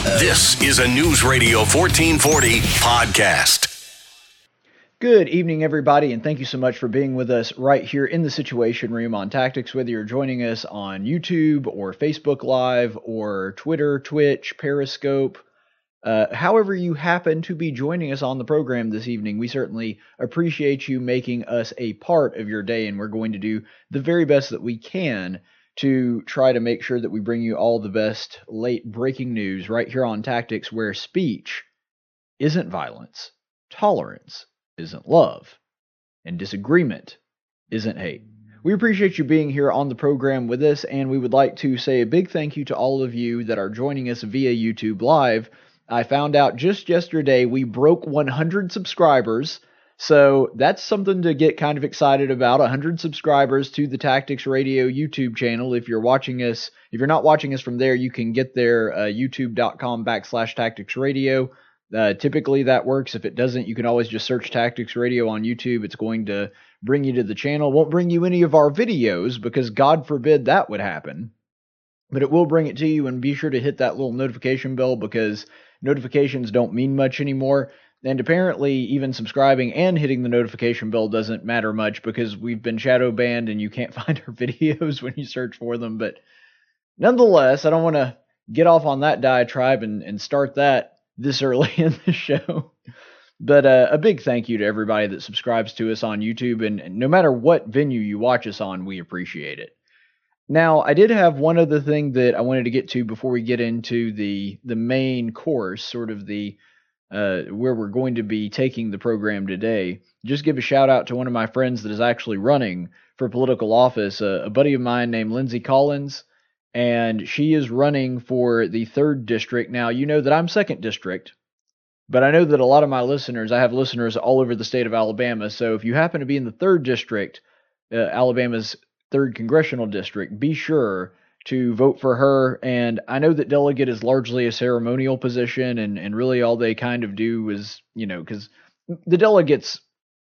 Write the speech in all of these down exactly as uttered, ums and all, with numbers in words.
This is a News Radio fourteen forty podcast. Good evening, everybody, and thank you so much for being with us right here in the Situation Room on Tactics, whether you're joining us on YouTube or Facebook Live or Twitter, Twitch, Periscope. Uh, however you happen to be joining us on the program this evening, we certainly appreciate you making us a part of your day, and we're going to do the very best that we can to try to make sure that we bring you all the best late breaking news right here on Tactics, where speech isn't violence, tolerance isn't love, and disagreement isn't hate. We appreciate you being here on the program with us, and we would like to say a big thank you to all of you that are joining us via YouTube Live. I found out just yesterday we broke one hundred subscribers, so that's something to get kind of excited about. one hundred subscribers to the Tactics Radio YouTube channel. If you're watching us, if you're not watching us from there, you can get there, uh, youtube.com backslash Tactics Radio. Uh, typically that works. If it doesn't, you can always just search Tactics Radio on YouTube. It's going to bring you to the channel. It won't bring you any of our videos because God forbid that would happen. But it will bring it to you, and be sure to hit that little notification bell because notifications don't mean much anymore. And apparently even subscribing and hitting the notification bell doesn't matter much because we've been shadow banned and you can't find our videos when you search for them. But nonetheless, I don't want to get off on that diatribe and, and start that this early in the show. But uh, a big thank you to everybody that subscribes to us on YouTube. And, and no matter what venue you watch us on, we appreciate it. Now, I did have one other thing that I wanted to get to before we get into the the main course, sort of the uh, where we're going to be taking the program today. Just give a shout out to one of my friends that is actually running for political office, uh, a buddy of mine named Lindsay Collins, and she is running for the third district. Now, you know that I'm second district, but I know that a lot of my listeners, I have listeners all over the state of Alabama, so if you happen to be in the third district, uh, Alabama's third congressional district, be sure to vote for her. And I know that delegate is largely a ceremonial position, and, and really all they kind of do is, you know, because the delegates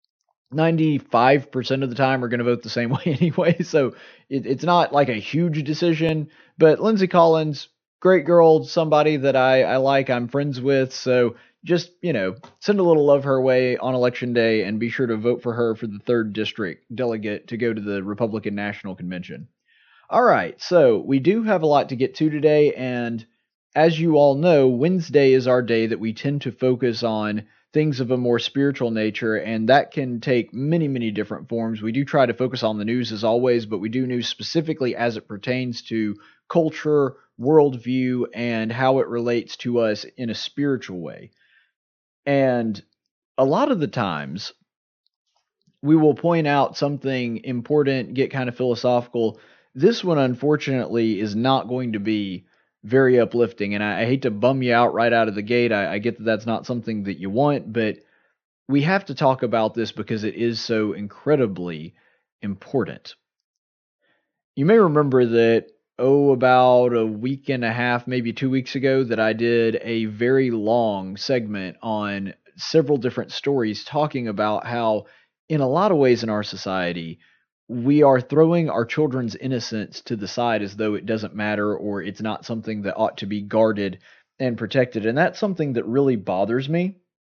ninety-five percent of the time are going to vote the same way anyway, so it, it's not like a huge decision. But Lindsay Collins, great girl, somebody that I, I like, I'm friends with, so just, you know, send a little love her way on election day, and be sure to vote for her for the third district delegate to go to the Republican National Convention. All right, so we do have a lot to get to today, and as you all know, Wednesday is our day that we tend to focus on things of a more spiritual nature, and that can take many, many different forms. We do try to focus on the news as always, but we do news specifically as it pertains to culture, worldview, and how it relates to us in a spiritual way. And a lot of the times, we will point out something important, get kind of philosophical. This one, unfortunately, is not going to be very uplifting, and I, I hate to bum you out right out of the gate. I, I get that that's not something that you want, but we have to talk about this because it is so incredibly important. You may remember that, oh, about a week and a half, maybe two weeks ago, that I did a very long segment on several different stories talking about how, in a lot of ways in our society, we are throwing our children's innocence to the side as though it doesn't matter or it's not something that ought to be guarded and protected. And that's something that really bothers me.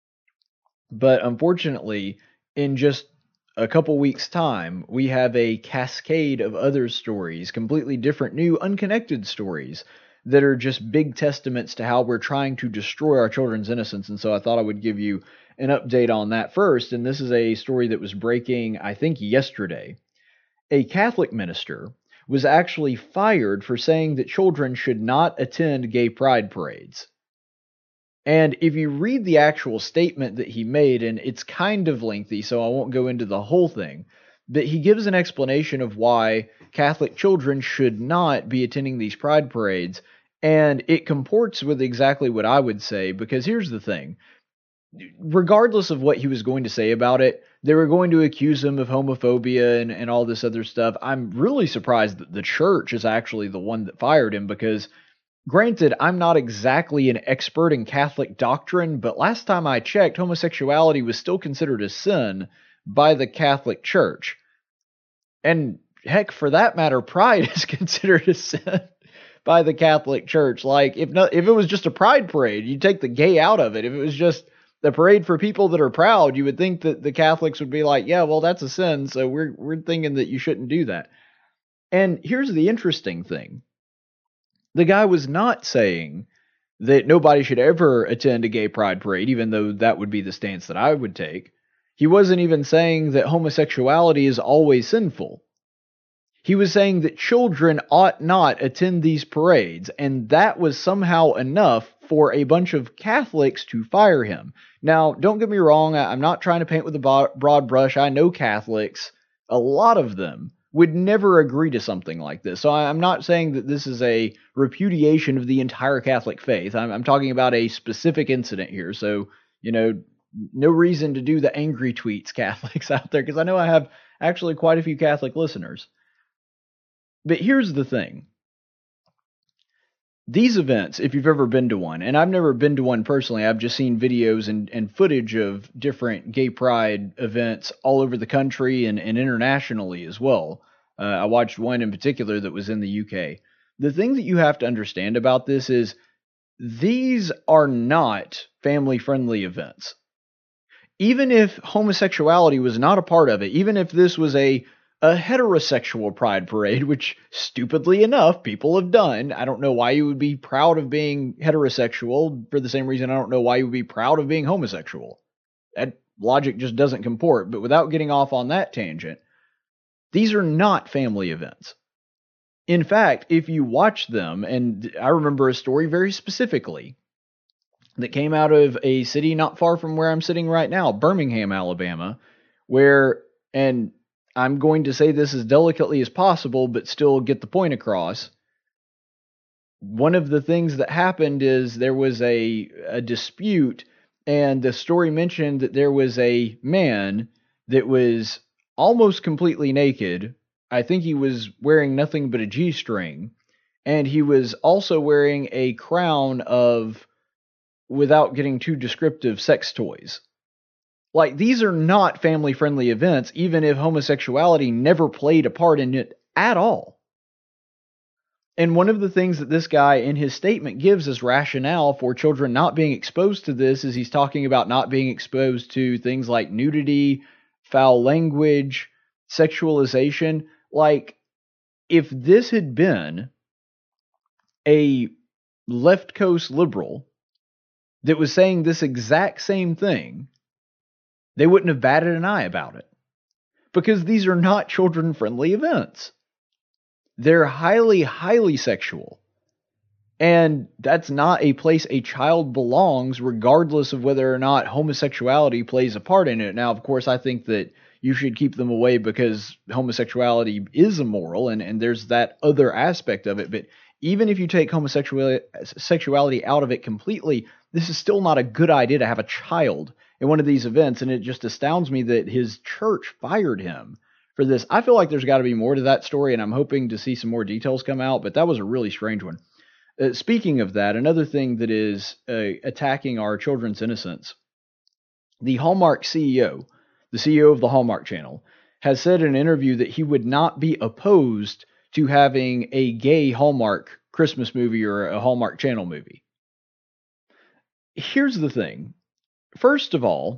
But unfortunately, in just a couple weeks' time, we have a cascade of other stories, completely different, new, unconnected stories that are just big testaments to how we're trying to destroy our children's innocence. And so I thought I would give you an update on that first. And this is a story that was breaking, I think, yesterday. A Catholic minister was actually fired for saying that children should not attend gay pride parades. And if you read the actual statement that he made, and it's kind of lengthy, so I won't go into the whole thing, but he gives an explanation of why Catholic children should not be attending these pride parades, and it comports with exactly what I would say, because here's the thing. Regardless of what he was going to say about it, they were going to accuse him of homophobia and, and all this other stuff. I'm really surprised that the church is actually the one that fired him because, granted, I'm not exactly an expert in Catholic doctrine, but last time I checked, homosexuality was still considered a sin by the Catholic Church. And heck, for that matter, pride is considered a sin by the Catholic Church. Like, if not, if it was just a pride parade, you take the gay out of it. If it was just the parade for people that are proud, you would think that the Catholics would be like, yeah, well, that's a sin, so we're we're thinking that you shouldn't do that. And here's the interesting thing. The guy was not saying that nobody should ever attend a gay pride parade, even though that would be the stance that I would take. He wasn't even saying that homosexuality is always sinful. He was saying that children ought not attend these parades, and that was somehow enough for a bunch of Catholics to fire him. Now, don't get me wrong, I'm not trying to paint with a broad brush. I know Catholics, a lot of them, would never agree to something like this. So I'm not saying that this is a repudiation of the entire Catholic faith. I'm, I'm talking about a specific incident here. So, you know, no reason to do the angry tweets, Catholics out there, because I know I have actually quite a few Catholic listeners. But here's the thing. These events, if you've ever been to one, and I've never been to one personally, I've just seen videos and, and footage of different gay pride events all over the country and, and internationally as well. Uh, I watched one in particular that was in the U K. The thing that you have to understand about this is these are not family-friendly events. Even if homosexuality was not a part of it, even if this was a a heterosexual pride parade, which stupidly enough people have done. I don't know why you would be proud of being heterosexual for the same reason I don't know why you would be proud of being homosexual. That logic just doesn't comport. But without getting off on that tangent, these are not family events. In fact, if you watch them, and I remember a story very specifically that came out of a city not far from where I'm sitting right now, Birmingham, Alabama, where, and I'm going to say this as delicately as possible, but still get the point across. One of the things that happened is there was a, a dispute, and the story mentioned that there was a man that was almost completely naked. I think he was wearing nothing but a G-string, and he was also wearing a crown of, without getting too descriptive, sex toys. Like, these are not family-friendly events, even if homosexuality never played a part in it at all. And one of the things that this guy in his statement gives as rationale for children not being exposed to this is he's talking about not being exposed to things like nudity, foul language, sexualization. Like, if this had been a left coast liberal that was saying this exact same thing, they wouldn't have batted an eye about it. Because these are not children-friendly events. They're highly, highly sexual. And that's not a place a child belongs, regardless of whether or not homosexuality plays a part in it. Now, of course, I think that you should keep them away because homosexuality is immoral, and, and there's that other aspect of it. But even if you take homosexuality sexuality out of it completely, this is still not a good idea to have a child in one of these events, and it just astounds me that his church fired him for this. I feel like there's got to be more to that story, and I'm hoping to see some more details come out, but that was a really strange one. Uh, speaking of that, another thing that is uh, attacking our children's innocence, the Hallmark C E O, the C E O of the Hallmark Channel, has said in an interview that he would not be opposed to having a gay Hallmark Christmas movie or a Hallmark Channel movie. Here's the thing. First of all,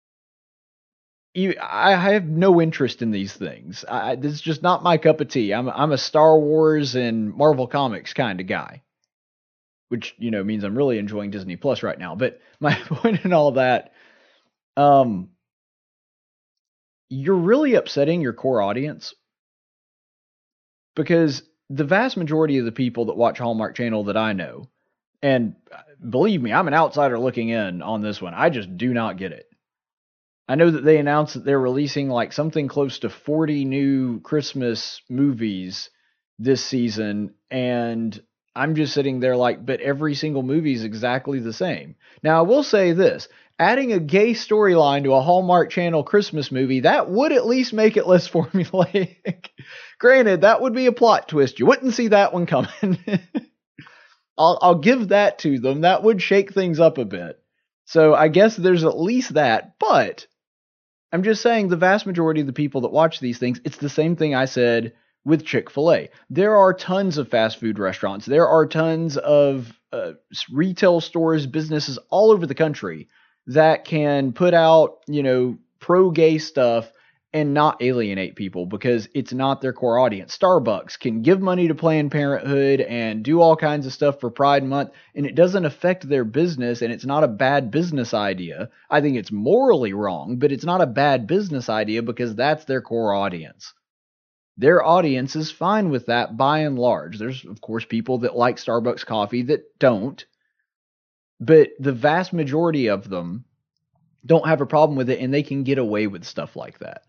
I have no interest in these things. I, this is just not my cup of tea. I'm I'm a Star Wars and Marvel Comics kind of guy, which, you know, means I'm really enjoying Disney Plus right now. But my point in all that, um, you're really upsetting your core audience, because the vast majority of the people that watch Hallmark Channel that I know, and believe me, I'm an outsider looking in on this one, I just do not get it. I know that they announced that they're releasing like something close to forty new Christmas movies this season, and I'm just sitting there like, but every single movie is exactly the same. Now, I will say this, adding a gay storyline to a Hallmark Channel Christmas movie, that would at least make it less formulaic. Granted, that would be a plot twist. You wouldn't see that one coming. I'll, I'll give that to them. That would shake things up a bit. So I guess there's at least that, but I'm just saying the vast majority of the people that watch these things, it's the same thing I said with Chick-fil-A. There are tons of fast food restaurants. There are tons of uh, retail stores, businesses all over the country that can put out, you know, pro-gay stuff and not alienate people because it's not their core audience. Starbucks can give money to Planned Parenthood and do all kinds of stuff for Pride Month, and it doesn't affect their business, and it's not a bad business idea. I think it's morally wrong, but it's not a bad business idea because that's their core audience. Their audience is fine with that by and large. There's, of course, people that like Starbucks coffee that don't, but the vast majority of them don't have a problem with it, and they can get away with stuff like that.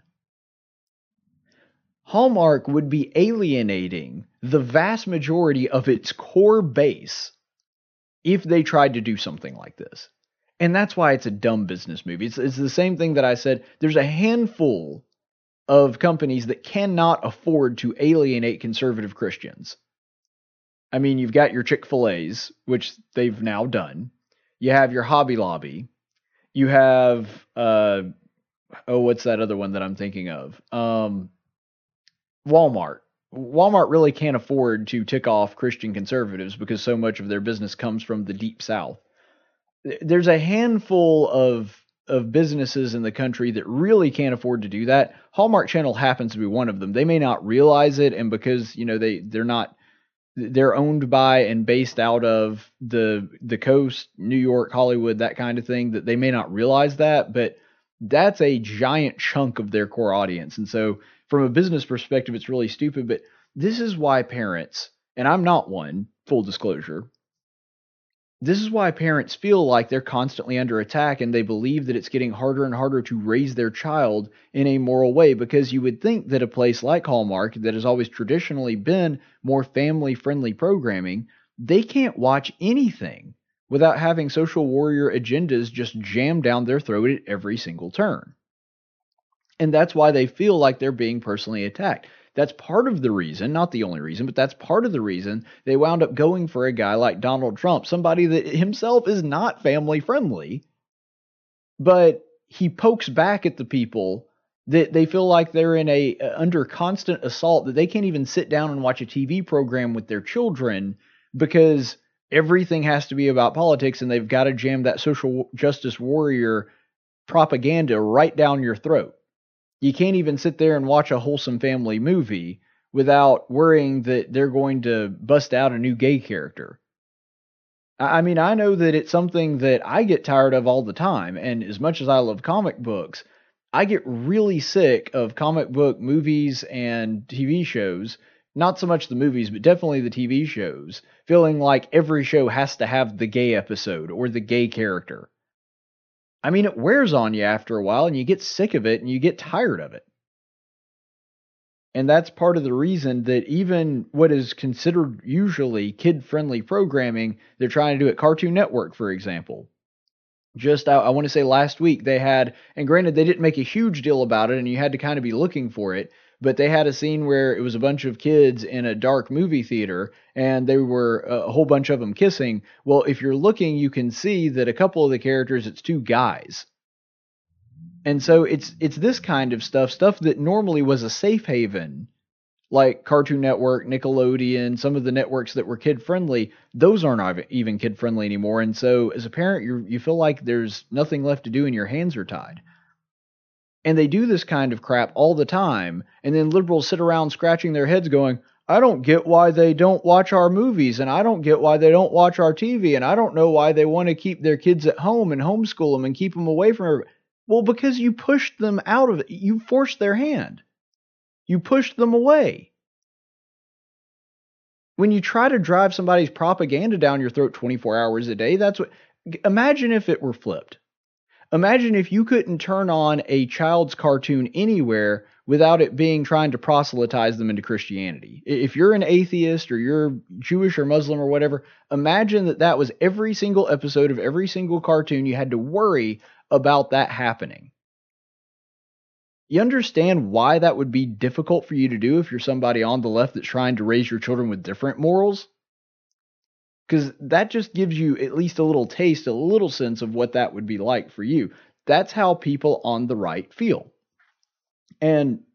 Hallmark would be alienating the vast majority of its core base if they tried to do something like this. And that's why it's a dumb business movie. It's, it's the same thing that I said. There's a handful of companies that cannot afford to alienate conservative Christians. I mean, you've got your Chick-fil-A's, which they've now done. You have your Hobby Lobby. You have, uh, oh, what's that other one that I'm thinking of? Um... Walmart. Walmart really can't afford to tick off Christian conservatives because so much of their business comes from the deep south. There's a handful of of businesses in the country that really can't afford to do that. Hallmark Channel happens to be one of them. They may not realize it, and because, you know, they they're not they're owned by and based out of the the coast, New York, Hollywood, that kind of thing, that they may not realize that, but that's a giant chunk of their core audience. And so from a business perspective, it's really stupid, but this is why parents, and I'm not one, full disclosure, this is why parents feel like they're constantly under attack and they believe that it's getting harder and harder to raise their child in a moral way, because you would think that a place like Hallmark, that has always traditionally been more family-friendly programming, they can't watch anything without having social warrior agendas just jammed down their throat at every single turn. And that's why they feel like they're being personally attacked. That's part of the reason, not the only reason, but that's part of the reason they wound up going for a guy like Donald Trump, somebody that himself is not family friendly, but he pokes back at the people that they feel like they're in a uh, under constant assault, that they can't even sit down and watch a T V program with their children because everything has to be about politics and they've got to jam that social justice warrior propaganda right down your throat. You can't even sit there and watch a wholesome family movie without worrying that they're going to bust out a new gay character. I mean, I know that it's something that I get tired of all the time, and as much as I love comic books, I get really sick of comic book movies and T V shows, not so much the movies, but definitely the T V shows, feeling like every show has to have the gay episode or the gay character. I mean, it wears on you after a while and you get sick of it and you get tired of it. And that's part of the reason that even what is considered usually kid-friendly programming, they're trying to do at Cartoon Network, for example. Just, I, I want to say last week, they had, and granted, they didn't make a huge deal about it and you had to kind of be looking for it, but they had a scene where it was a bunch of kids in a dark movie theater and there were a whole bunch of them kissing. Well, if you're looking, you can see that a couple of the characters, it's two guys. And so it's it's this kind of stuff, stuff that normally was a safe haven, like Cartoon Network, Nickelodeon, some of the networks that were kid-friendly, those aren't even kid-friendly anymore. And so as a parent, you you feel like there's nothing left to do and your hands are tied. And they do this kind of crap all the time, and then liberals sit around scratching their heads going, I don't get why they don't watch our movies, and I don't get why they don't watch our T V, and I don't know why they want to keep their kids at home and homeschool them and keep them away from everybody. Well, because you pushed them out of it. You forced their hand. You pushed them away. When you try to drive somebody's propaganda down your throat twenty-four hours a day, that's what... Imagine if it were flipped. Imagine if you couldn't turn on a child's cartoon anywhere without it being trying to proselytize them into Christianity. If you're an atheist or you're Jewish or Muslim or whatever, imagine that that was every single episode of every single cartoon. You had to worry about that happening. You understand why that would be difficult for you to do if you're somebody on the left that's trying to raise your children with different morals? Because that just gives you at least a little taste, a little sense of what that would be like for you. That's how people on the right feel. And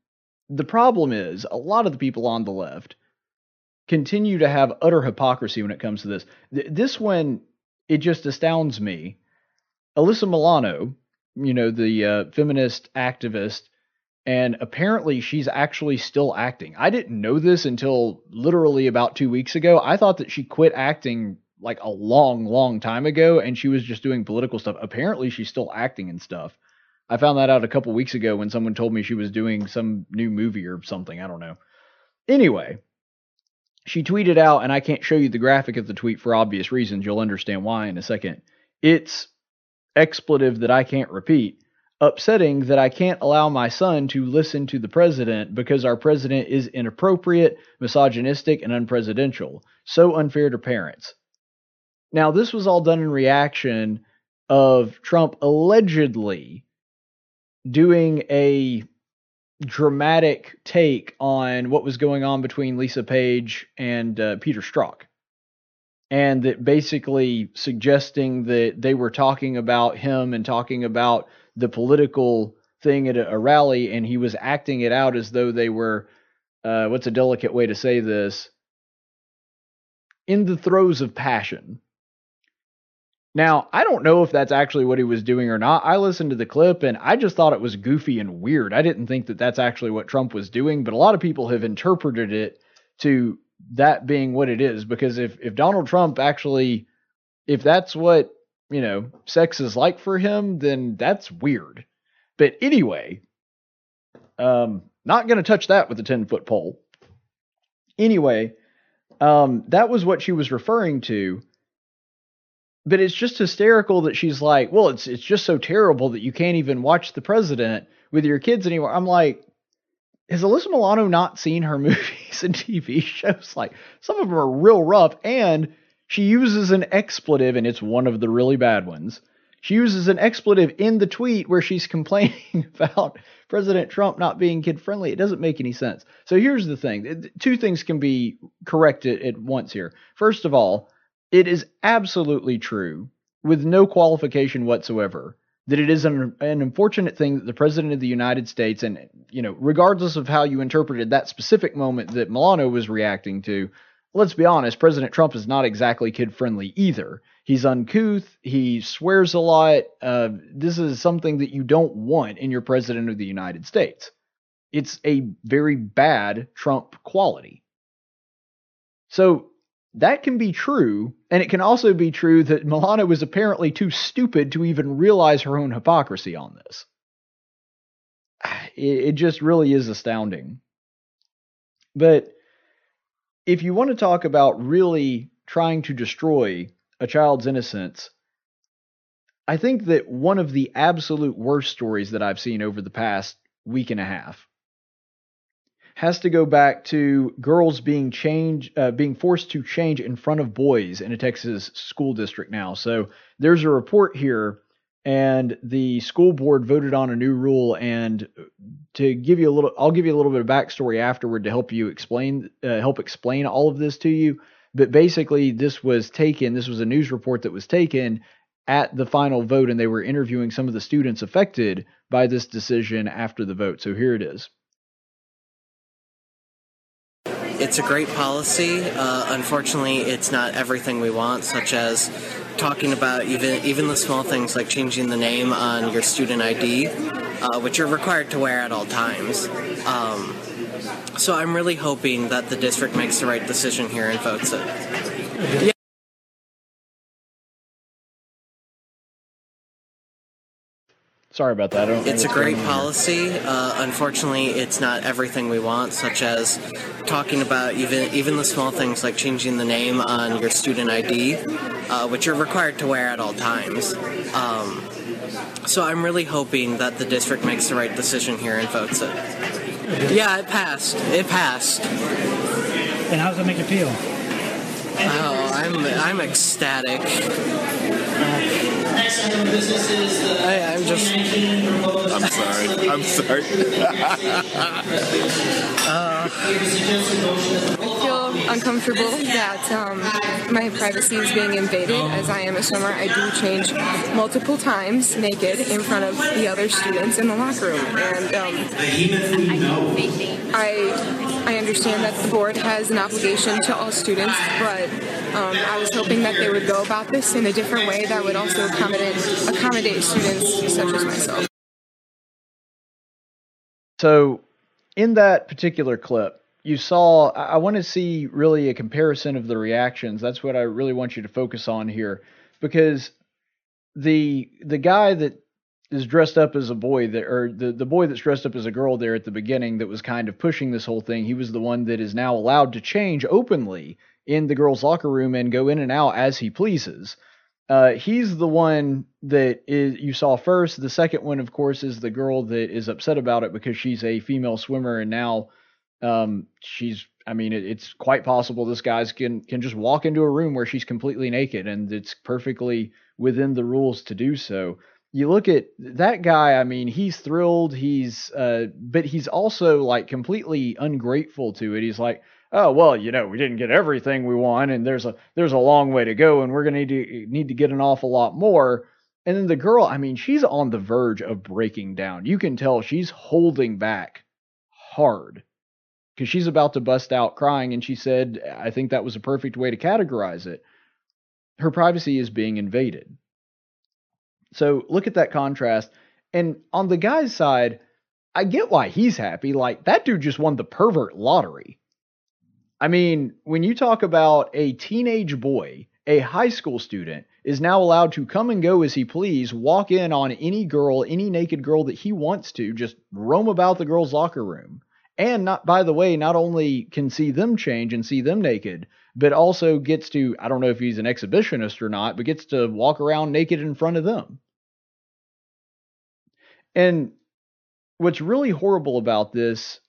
the problem is a lot of the people on the left continue to have utter hypocrisy when it comes to this. Th- this one, it just astounds me. Alyssa Milano, you know, the uh, feminist activist, and apparently she's actually still acting. I didn't know this until literally about two weeks ago. I thought that she quit acting like a long, long time ago, and she was just doing political stuff. Apparently she's still acting and stuff. I found that out a couple weeks ago when someone told me she was doing some new movie or something. I don't know. Anyway, she tweeted out, and I can't show you the graphic of the tweet for obvious reasons. You'll understand why in a second. It's expletive that I can't repeat. Upsetting that I can't allow my son to listen to the president because our president is inappropriate, misogynistic, and unpresidential. So unfair to parents. Now, this was all done in reaction of Trump allegedly doing a dramatic take on what was going on between Lisa Page and uh, Peter Strzok. And that basically suggesting that they were talking about him and talking about the political thing at a, a rally, and he was acting it out as though they were, uh, what's a delicate way to say this, in the throes of passion. Now, I don't know if that's actually what he was doing or not. I listened to the clip and I just thought it was goofy and weird. I didn't think that that's actually what Trump was doing, but a lot of people have interpreted it to that being what it is, because if, if Donald Trump actually, if that's what, you know, sex is like for him, then that's weird. But anyway, um, not going to touch that with a ten foot pole. Anyway, um, that was what she was referring to. But it's just hysterical that she's like, well, it's it's just so terrible that you can't even watch the president with your kids anymore. I'm like, has Alyssa Milano not seen her movies and T V shows? Like, some of them are real rough, and she uses an expletive, and it's one of the really bad ones. She uses an expletive in the tweet where she's complaining about President Trump not being kid-friendly. It doesn't make any sense. So here's the thing. Two things can be corrected at once here. First of all, it is absolutely true, with no qualification whatsoever, that it is an, an unfortunate thing that the President of the United States, and, you know, regardless of how you interpreted that specific moment that Milano was reacting to, let's be honest, President Trump is not exactly kid-friendly either. He's uncouth. He swears a lot. Uh, this is something that you don't want in your President of the United States. It's a very bad Trump quality. So that can be true, and it can also be true that Milano was apparently too stupid to even realize her own hypocrisy on this. It, it just really is astounding. But if you want to talk about really trying to destroy a child's innocence, I think that one of the absolute worst stories that I've seen over the past week and a half has to go back to girls being changed, uh, being forced to change in front of boys in a Texas school district now. So there's a report here, and the school board voted on a new rule. And to give you a little, I'll give you a little bit of backstory afterward to help you explain, uh, help explain all of this to you. But basically, this was taken. This was a news report that was taken at the final vote, and they were interviewing some of the students affected by this decision after the vote. So here it is. It's a great policy. Uh, unfortunately, it's not everything we want, such as talking about even even the small things like changing the name on your student I D, uh, which you're required to wear at all times. Um, so I'm really hoping that the district makes the right decision here and votes it. Yeah. Sorry about that. I don't it's a great policy. Uh, unfortunately, it's not everything we want, such as talking about even even the small things like changing the name on your student I D, uh, which you're required to wear at all times. Um, so I'm really hoping that the district makes the right decision here and votes it. Yeah, it passed. It passed. And how does that make you feel? Oh, I'm I'm ecstatic. Next item of business is the I, I'm just. I'm sorry. I'm sorry. uh, we have a suggested motion that the roll call be uncomfortable that um, my privacy is being invaded. As I am a swimmer, I do change multiple times naked in front of the other students in the locker room. And um, I, I understand that the board has an obligation to all students, but um, I was hoping that they would go about this in a different way that would also accommodate, accommodate students such as myself. So in that particular clip, you saw, I want to see really a comparison of the reactions. That's what I really want you to focus on here, because the the guy that is dressed up as a boy, that, or the, the boy that's dressed up as a girl there at the beginning that was kind of pushing this whole thing, he was the one that is now allowed to change openly in the girls' locker room and go in and out as he pleases. Uh, he's the one that is you saw first. The second one, of course, is the girl that is upset about it because she's a female swimmer, and now um, she's, I mean, it, it's quite possible this guy's can, can just walk into a room where she's completely naked, and it's perfectly within the rules to do so. You look at that guy, I mean, he's thrilled, he's, uh, but he's also like completely ungrateful to it. He's like, oh, well, you know, we didn't get everything we want, and there's a there's a long way to go, and we're going to need to need to get an awful lot more. And then the girl, I mean, she's on the verge of breaking down. You can tell she's holding back hard because she's about to bust out crying, and she said, I think that was a perfect way to categorize it. Her privacy is being invaded. So look at that contrast. And on the guy's side, I get why he's happy. Like, that dude just won the pervert lottery. I mean, when you talk about a teenage boy, a high school student is now allowed to come and go as he please, walk in on any girl, any naked girl that he wants to, just roam about the girls' locker room. And not, by the way, not only can see them change and see them naked, but also gets to, I don't know if he's an exhibitionist or not, but gets to walk around naked in front of them. And what's really horrible about this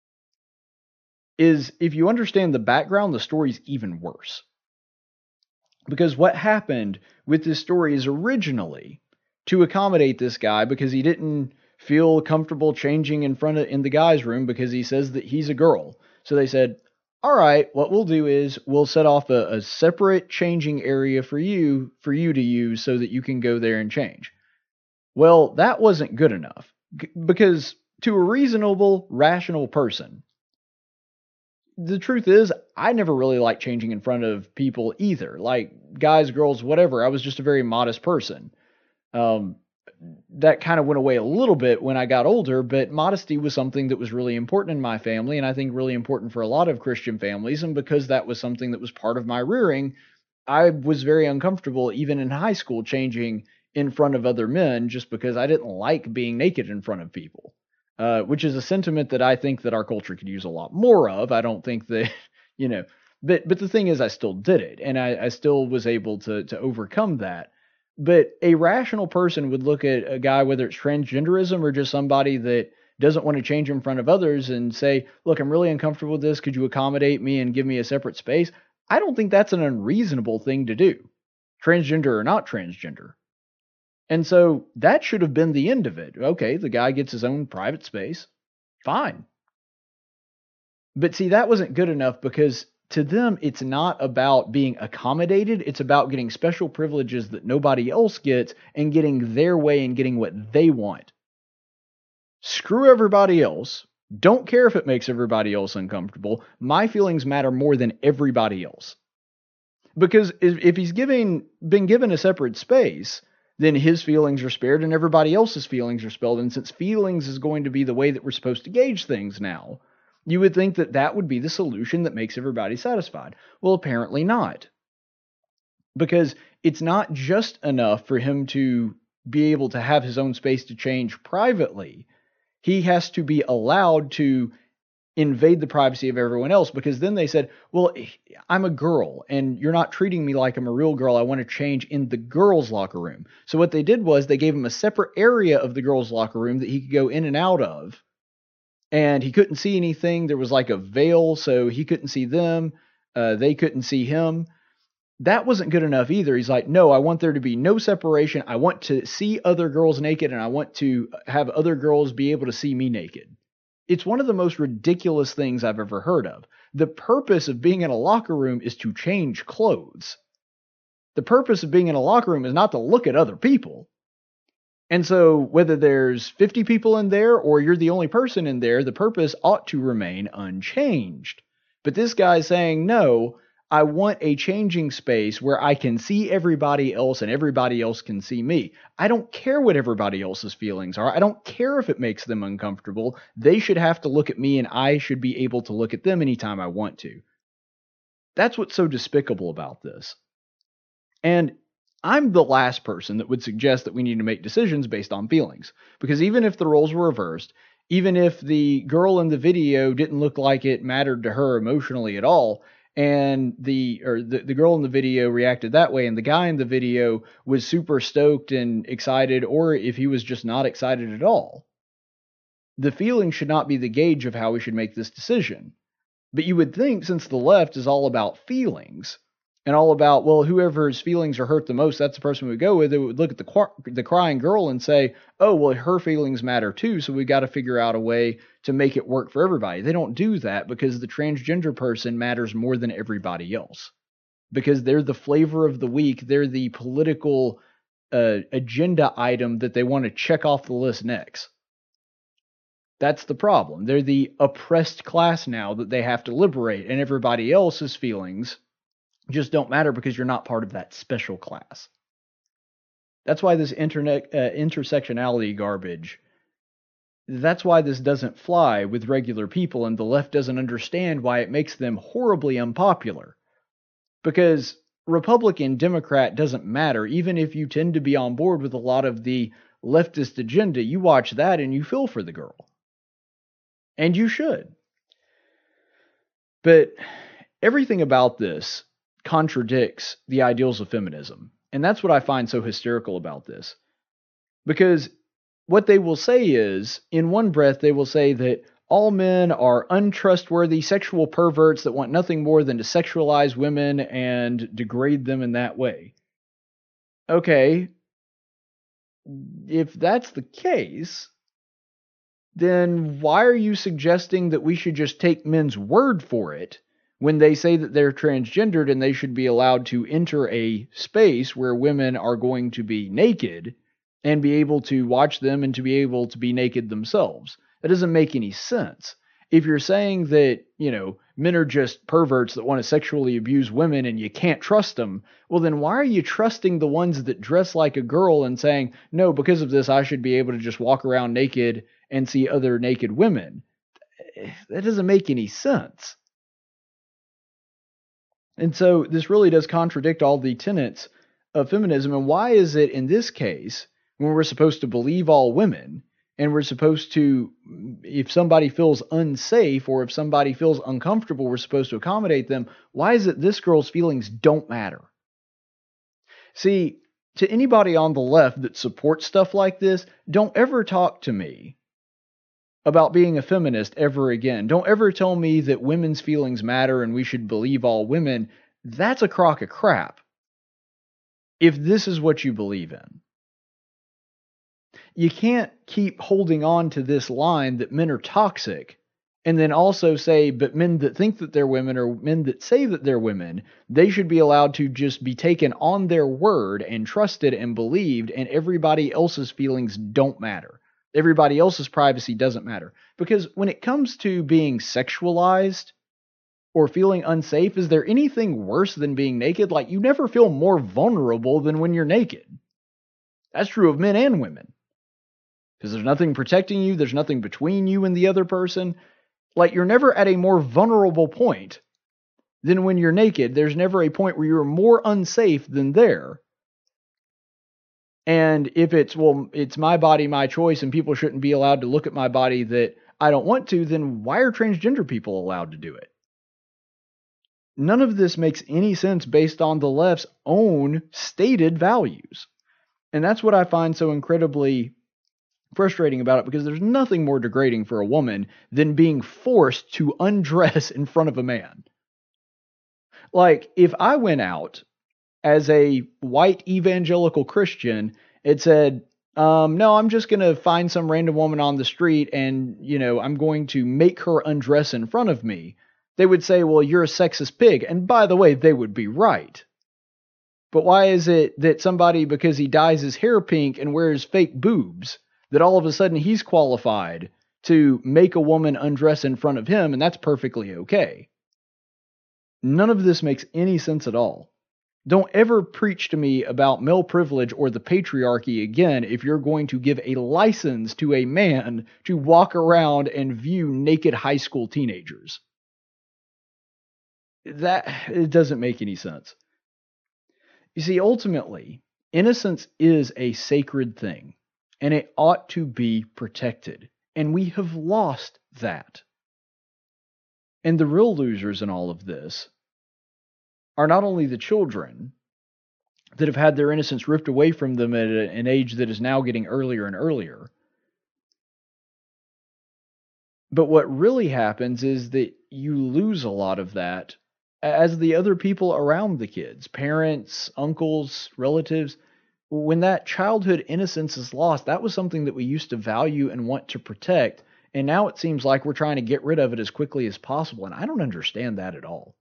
is if you understand the background, the story's even worse. Because what happened with this story is originally to accommodate this guy because he didn't feel comfortable changing in front of in the guy's room because he says that he's a girl. So they said, all right, what we'll do is we'll set off a, a separate changing area for you, for you to use so that you can go there and change. Well, that wasn't good enough because to a reasonable, rational person, the truth is, I never really liked changing in front of people either. Like guys, girls, whatever. I was just a very modest person. Um, that kind of went away a little bit when I got older, but modesty was something that was really important in my family, and I think really important for a lot of Christian families. And because that was something that was part of my rearing, I was very uncomfortable, even in high school, changing in front of other men just because I didn't like being naked in front of people. Uh, which is a sentiment that I think that our culture could use a lot more of. I don't think that, you know, but but the thing is, I still did it, and I, I still was able to to overcome that. But a rational person would look at a guy, whether it's transgenderism or just somebody that doesn't want to change in front of others, and say, look, I'm really uncomfortable with this. Could you accommodate me and give me a separate space? I don't think that's an unreasonable thing to do, transgender or not transgender. And so that should have been the end of it. Okay, the guy gets his own private space. Fine. But see, that wasn't good enough because to them, it's not about being accommodated. It's about getting special privileges that nobody else gets and getting their way and getting what they want. Screw everybody else. Don't care if it makes everybody else uncomfortable. My feelings matter more than everybody else. Because if he's giving, been given a separate space, then his feelings are spared and everybody else's feelings are spelled. And since feelings is going to be the way that we're supposed to gauge things now, you would think that that would be the solution that makes everybody satisfied. Well, apparently not. Because it's not just enough for him to be able to have his own space to change privately. He has to be allowed to invade the privacy of everyone else, because then they said, well, I'm a girl and you're not treating me like I'm a real girl. I want to change in the girls' locker room. So what they did was they gave him a separate area of the girls' locker room that he could go in and out of, and he couldn't see anything. There was like a veil, so he couldn't see them. Uh, they couldn't see him. That wasn't good enough either. He's like, no, I want there to be no separation. I want to see other girls naked, and I want to have other girls be able to see me naked. It's one of the most ridiculous things I've ever heard of. The purpose of being in a locker room is to change clothes. The purpose of being in a locker room is not to look at other people. And so whether there's fifty people in there or you're the only person in there, the purpose ought to remain unchanged. But this guy's saying, no, I want a changing space where I can see everybody else and everybody else can see me. I don't care what everybody else's feelings are. I don't care if it makes them uncomfortable. They should have to look at me and I should be able to look at them anytime I want to. That's what's so despicable about this. And I'm the last person that would suggest that we need to make decisions based on feelings. Because even if the roles were reversed, even if the girl in the video didn't look like it mattered to her emotionally at all, and the or the, the girl in the video reacted that way, and the guy in the video was super stoked and excited, or if he was just not excited at all, the feeling should not be the gauge of how we should make this decision. But you would think, since the left is all about feelings, and all about, well, whoever's feelings are hurt the most, that's the person we go with. It would look at the qu- the crying girl and say, oh, well, her feelings matter too, so we got to figure out a way to make it work for everybody. They don't do that because the transgender person matters more than everybody else. Because they're the flavor of the week. They're the political uh, agenda item that they want to check off the list next. That's the problem. They're the oppressed class now that they have to liberate, and everybody else's feelings just don't matter because you're not part of that special class. That's why this internet uh, intersectionality garbage, that's why this doesn't fly with regular people, and the left doesn't understand why it makes them horribly unpopular. Because Republican, Democrat doesn't matter. Even if you tend to be on board with a lot of the leftist agenda, you watch that and you feel for the girl. And you should. But everything about this contradicts the ideals of feminism. And that's what I find so hysterical about this. Because what they will say is, in one breath, they will say that all men are untrustworthy sexual perverts that want nothing more than to sexualize women and degrade them in that way. Okay, if that's the case, then why are you suggesting that we should just take men's word for it when they say that they're transgendered and they should be allowed to enter a space where women are going to be naked and be able to watch them and to be able to be naked themselves? That doesn't make any sense. If you're saying that, you know, men are just perverts that want to sexually abuse women and you can't trust them, well, then why are you trusting the ones that dress like a girl and saying, no, because of this, I should be able to just walk around naked and see other naked women? That doesn't make any sense. And so this really does contradict all the tenets of feminism. And why is it in this case, when we're supposed to believe all women, and we're supposed to, if somebody feels unsafe or if somebody feels uncomfortable, we're supposed to accommodate them, why is it this girl's feelings don't matter? See, to anybody on the left that supports stuff like this, don't ever talk to me about being a feminist ever again. Don't ever tell me that women's feelings matter and we should believe all women. That's a crock of crap, if this is what you believe in. You can't keep holding on to this line that men are toxic and then also say, but men that think that they're women or men that say that they're women, they should be allowed to just be taken on their word and trusted and believed, and everybody else's feelings don't matter. Everybody else's privacy doesn't matter. Because when it comes to being sexualized or feeling unsafe, is there anything worse than being naked? Like, you never feel more vulnerable than when you're naked. That's true of men and women. Because there's nothing protecting you. There's nothing between you and the other person. Like, you're never at a more vulnerable point than when you're naked. There's never a point where you're more unsafe than there. And if it's, well, it's my body, my choice, and people shouldn't be allowed to look at my body that I don't want to, then why are transgender people allowed to do it? None of this makes any sense based on the left's own stated values. And that's what I find so incredibly frustrating about it, because there's nothing more degrading for a woman than being forced to undress in front of a man. Like, if I went out as a white evangelical Christian, it said, Um, no, I'm just going to find some random woman on the street and, you know, I'm going to make her undress in front of me. They would say, well, you're a sexist pig. And by the way, they would be right. But why is it that somebody, because he dyes his hair pink and wears fake boobs, that all of a sudden he's qualified to make a woman undress in front of him, and that's perfectly okay? None of this makes any sense at all. Don't ever preach to me about male privilege or the patriarchy again if you're going to give a license to a man to walk around and view naked high school teenagers. That, it doesn't make any sense. You see, ultimately, innocence is a sacred thing, and it ought to be protected, and we have lost that. And the real losers in all of this are not only the children that have had their innocence ripped away from them at an age that is now getting earlier and earlier, but what really happens is that you lose a lot of that as the other people around the kids, parents, uncles, relatives. When that childhood innocence is lost, that was something that we used to value and want to protect, and now it seems like we're trying to get rid of it as quickly as possible, and I don't understand that at all.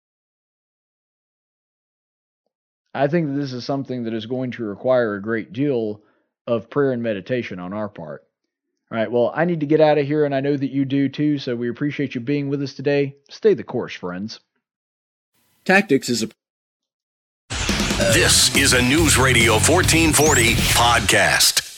I think that this is something that is going to require a great deal of prayer and meditation on our part. All right, well, I need to get out of here, and I know that you do too, so we appreciate you being with us today. Stay the course, friends. Tactics is a... This is a News Radio fourteen forty podcast.